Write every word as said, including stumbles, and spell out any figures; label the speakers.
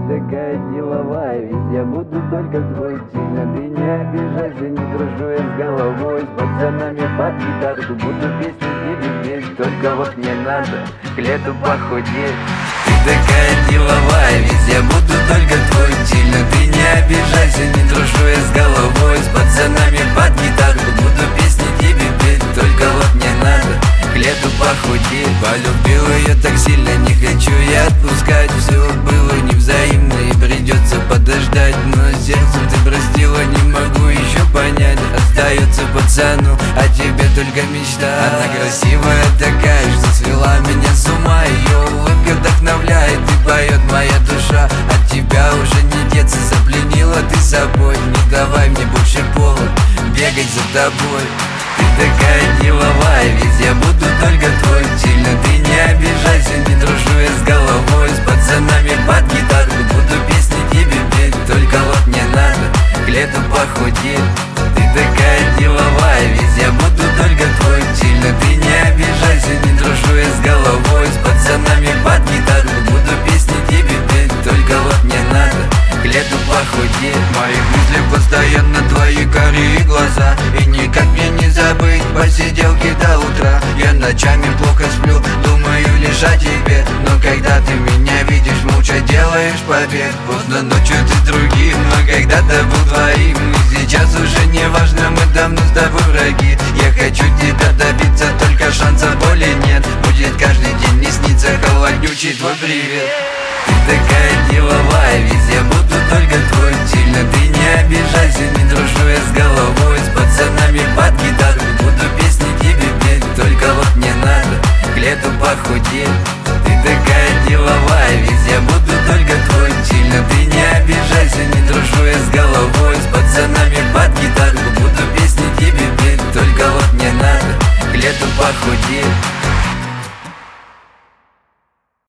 Speaker 1: такая деловая, ведь я буду только твой сильно. Ты не обижайся, не дружу я с головой. С пацанами под гитарку буду песни тебе петь. Только вот мне надо к лету похудеть. Ты такая деловая, ведь я буду только твой сильно. Ты не обижайся, не дружу я с головой. С пацанами под гитарку буду песни тебе петь. Только вот мне надо к лету похудеть. Полюбил ее так сильно, не хочу я отпускать. Все было невзаимно и придется подождать. Но сердцем ты простила, не могу еще понять. Остается пацану, а тебе только мечта. Она красивая такая, что свела меня с ума. Ее улыбка вдохновляет и поет моя душа. От тебя уже не деться, запленила ты собой. Не давай мне больше повод бегать за тобой. Ты такая деловая, ведь я буду только твой сильно. Ты не обижайся, не дружу я с головой. С пацанами под гитарку буду песни тебе петь. Только вот мне надо к лету похудеть. Ты такая деловая, ведь я буду только твой сильно. Ты не обижайся, не дружу я с головой. С пацанами под гитарку буду песни тебе петь. Только вот мне надо к лету похудеть. В моих мыслях постоянно твои карие глаза, и никак мне не забыть посиделки до утра. Я ночами плохо сплю, думаю лишь о тебе. Но когда ты меня видишь, молча делаешь побег. Поздно ночью ты с другим, но когда-то был твоим. И сейчас уже не важно, мы давно с тобой враги. Я хочу тебя добиться, только шансов более нет. Будет каждый день не снится холоднючий твой привет. Ты такая деловая, ведь я буду только твой сильно. Ты не обижайся, не дружу я с головой. С пацанами под гитарку буду песни тебе петь. Только вот мне надо к лету похудеть. Ты такая деловая, ведь я буду только твой сильно. Ты не обижайся, не дружу я с головой. С пацанами под гитарку буду песни тебе петь. Только вот мне надо к лету похудеть.